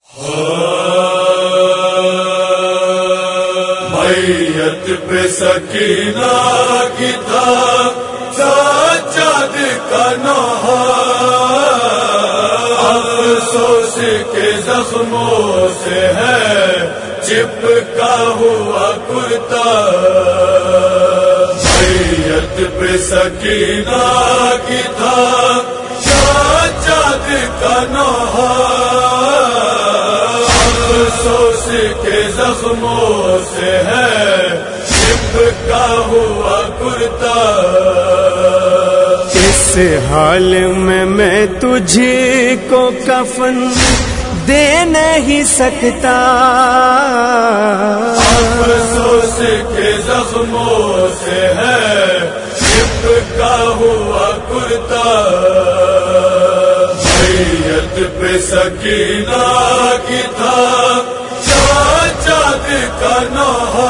میت پہ سکینہ کی تھا سجاد کا نوحہ، افسوس کے زخموں سے ہے چپکا ہوا کرتا۔ میت پہ سکینہ کی تھا سجاد کا نوحہ، افسوس کے زخموں سے ہے چپکا ہوا کرتا۔ اس حال میں تجھ کو کفن دے نہیں سکتا، افسوس کے زخموں سے ہے چپکا ہوا کرتا۔ میت پہ سکینہ کی تھا سجاد کا نوحہ،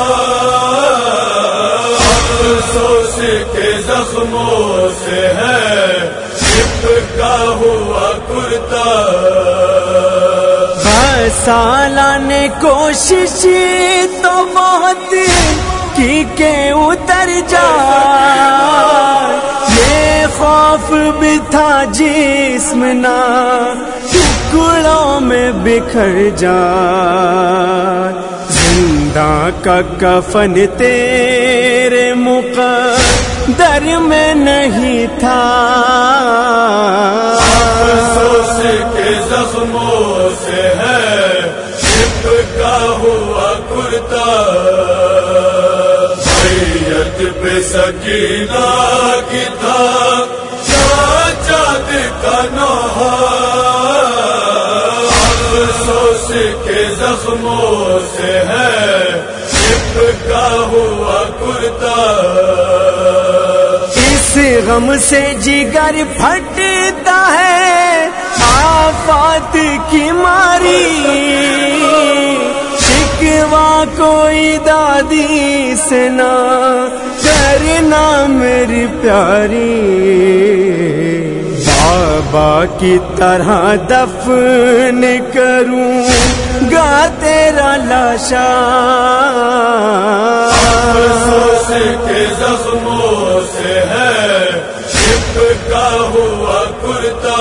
افسوس کے زخموں سے ہے چپکا ہوا کرتا۔ سالہ نے کوشش تو بہت کی کہ اتر جا، یہ خوف بھی تھا جسم نہ ٹکڑوں میں بکھر جا، زندہ کا کفن تیرے مقدر میں نہیں تھا، افسوس کے زخموں سے ہے چپکا ہوا کرتا۔ میت پہ سکینہ کی تھا سجاد کا نوحہ، افسوس کے زخموں سے ہے چپکا ہوا کرتا۔ اس غم سے جگر پھٹتا ہے آفات کی ماری، شکوہ کوئی دادی سے نہ کرنا میری پیاری، بابا کی طرح دفن کروں گا تیرا لاشا، افسوس کے زخموں سے ہے چپکا ہوا کرتا۔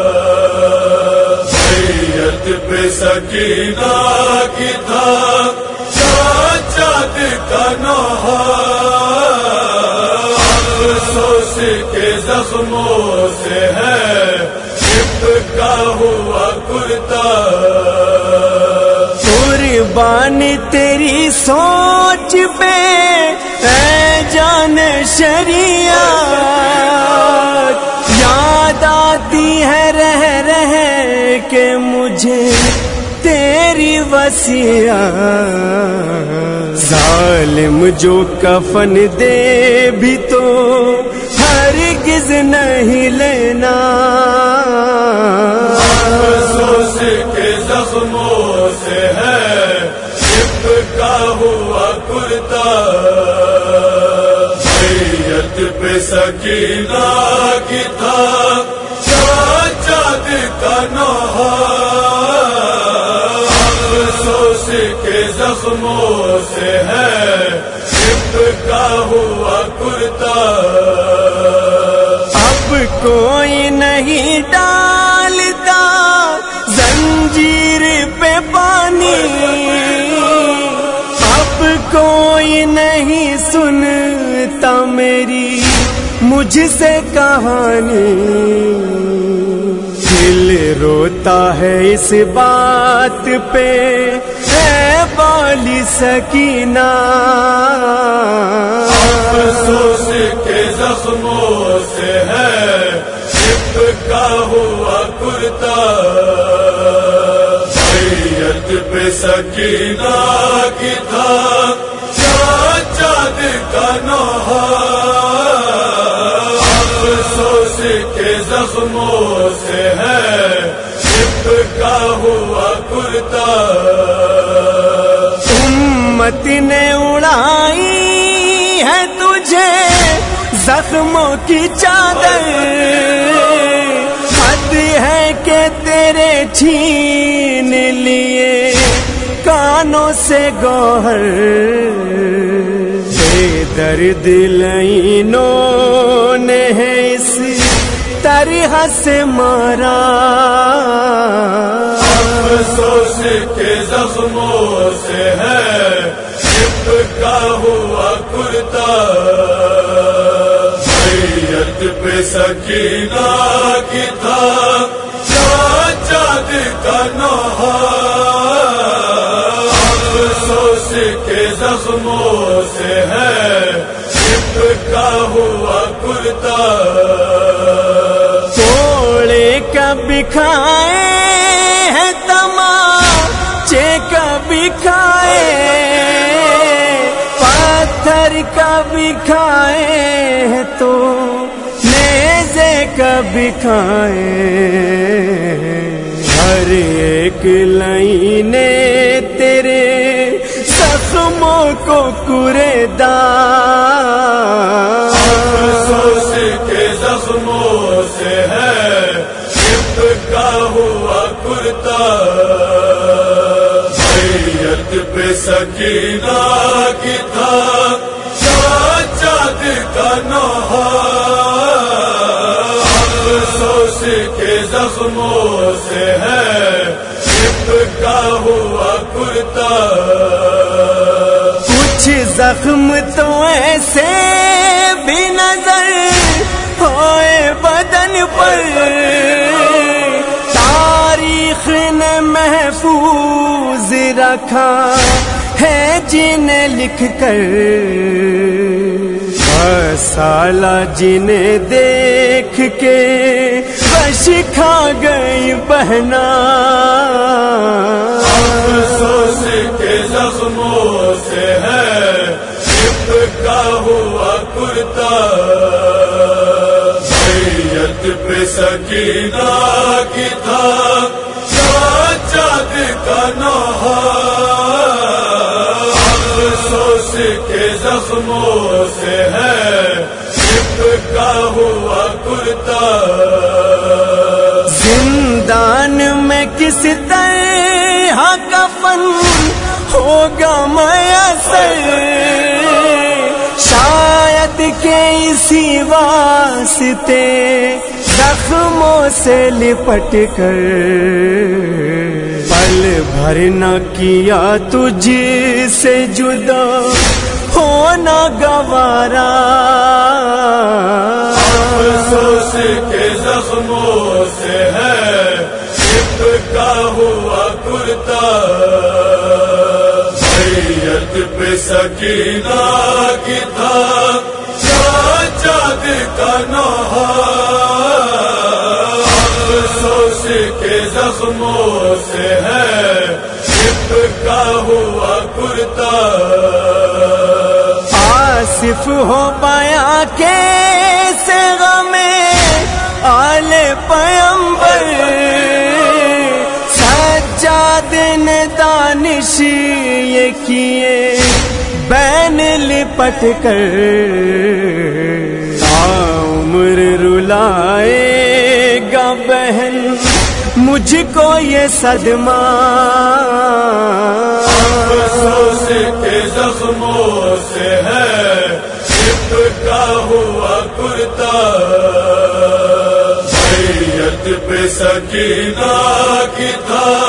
میت پہ سکینہ کی تھا سجاد کا نوحہ، افسوس کے زخموں سے ہے چپکا ہوا کرتا۔ قربان تیری سوچ پہ اے جان شریعت، یاد آتی ہے رہ رہ کے مجھے تیری وصیت، ظالم جو کفن دے بھی تو ہرگز نہیں لینا، افسوس کے زخموں سے ہے چپکا ہوا کرتا۔ میت پہ سکینہ کی تھا سجاد کا نوحہ، افسوس کے زخموں سے ہے چپکا ہوا کرتا۔ اب کوئی نہیں ڈالتا زنجیر پہ پانی، اب کوئی نہیں سنتا میری مجھ سے کہانی، دل روتا ہے اس بات پہ اے بالی سکینہ، افسوس کے زخموں سے ہے چپکا ہوا کرتا۔ میت پہ سکینہ کی تھا سجاد کا نوحہ، افسوس کے زخموں سے ہے چپکا ہوا کرتا۔ امت نے اڑائی ہے تجھے زخموں کی چادر، حد ہے کہ تیرے چھین لی سے گوہر بے درد لعینوں نے ہے اس طرح سے مارا، افسوس کے زخموں سے ہے چپکا ہوا کرتا، میت پہ سکینہ کی تھا سجاد کا نوحہ، افسوس کے زخموں سے ہے چپکا ہوا کرتا، کوڑے کبھی کھائے ہیں تماچے کبھی کھائے، پتھر کبھی کھائے ہیں تو نیزے کبھی کھائے، ہر ایک لائنے تیرے زخموں کو کوریدار، افسوس کے زخموں سے ہے چپکا ہوا کرتا، میت پہ سکینہ کی تھا سجاد کا نوحہ، افسوس کے زخموں سے ہے چپکا ہوا کرتا، کچھ زخم تو ایسے بھی نظر ہوئے بدن پر، تاریخ نے محفوظ رکھا ہے جنہیں لکھ کر، سالہ جنہیں دیکھ کے بش کھا گئی بہنا، افسوس کے زخموں سے ہے چپکا ہوا کرتا، میت پہ سکینہ کی تھا سجاد کا نوحہ، افسوس کے زخموں سے ہے چپکا ہوا کرتا، زندان میں کس طرح کفن ہوگا میسر، شاید کہ اسی واسطے زخموں سے لپٹ کر پل بھر نہ کیا تجھ سے جدا ہونا گوارا، افسوس کے زخموں سے ہے چپکا ہوا کرتا، میت پہ سکینہ کی تھا سجاد کا نوحہ، افسوس کے زخموں سے ہے چپکا ہوا کرتا، آصف ہو بیاں کیسے غم آل پیمبر، سجاد نے دانش یہ کیے بین لپٹ کر، عمر رلائے گا بہن مجھ کو یہ صدمہ، افسوس کے زخموں سے ہے چپکا ہوا کرتا، میت پہ سکینہ کی تھا